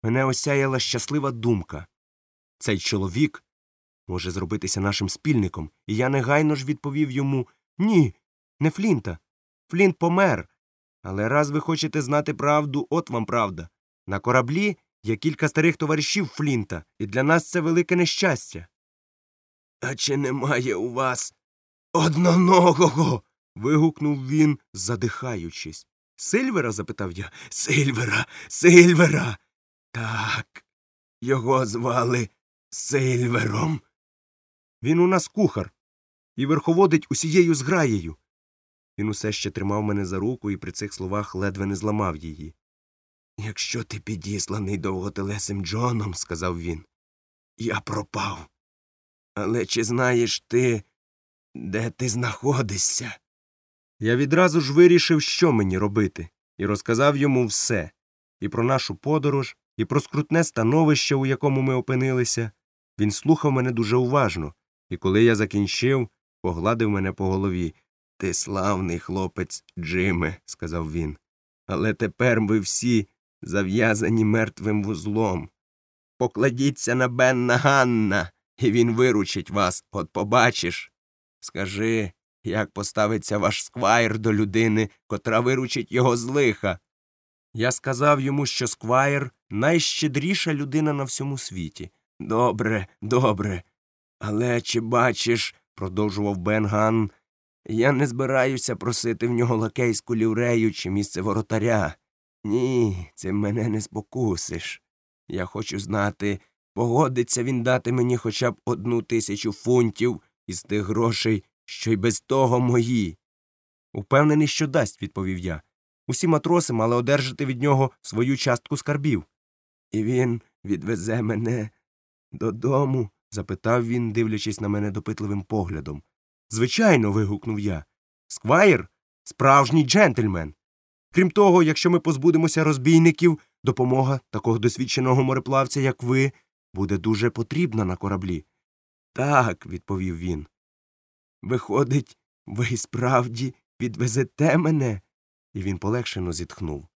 мене осяяла щаслива думка. Цей чоловік може зробитися нашим спільником, і я негайно ж відповів йому: «Ні, не Флінта. Флінт помер. Але раз ви хочете знати правду, от вам правда. На кораблі є кілька старих товаришів Флінта, і для нас це велике нещастя». «А чи немає у вас одноногого?» – вигукнув він, задихаючись. «Сильвера?» – запитав я. Сильвера! Так, його звали Сильвером. Він у нас кухар і верховодить усією зграєю». Він усе ще тримав мене за руку і при цих словах ледве не зламав її. «Якщо ти підісланий довготелесим Джоном, – сказав він, – я пропав. Але чи знаєш ти, де ти знаходишся?» Я відразу ж вирішив, що мені робити, і розказав йому все – і про нашу подорож, і про скрутне становище, у якому ми опинилися. Він слухав мене дуже уважно, і коли я закінчив, погладив мене по голові. «Ти славний хлопець, Джиме», – сказав він, – «але тепер ви всі зав'язані мертвим вузлом. Покладіться на Бенна Ганна, і він виручить вас, от побачиш. Скажи, як поставиться ваш сквайр до людини, котра виручить його з лиха?» Я сказав йому, що сквайр – найщедріша людина на всьому світі. Добре. Але чи бачиш, – продовжував Бен Ганн, – я не збираюся просити в нього лакейську ліврею чи місце воротаря. Ні, цим мене не спокусиш. Я хочу знати, погодиться він дати мені хоча б 1000 фунтів із тих грошей, що й без того мої. «Упевнений, що дасть», – відповів я. «Усі матроси мали одержати від нього свою частку скарбів». «І він відвезе мене додому?» – запитав він, дивлячись на мене допитливим поглядом. «Звичайно», – вигукнув я. «Сквайр – справжній джентльмен. Крім того, якщо ми позбудемося розбійників, допомога такого досвідченого мореплавця, як ви, буде дуже потрібна на кораблі». «Так», – відповів він. «Виходить, ви справді відвезете мене?» І він полегшено зітхнув.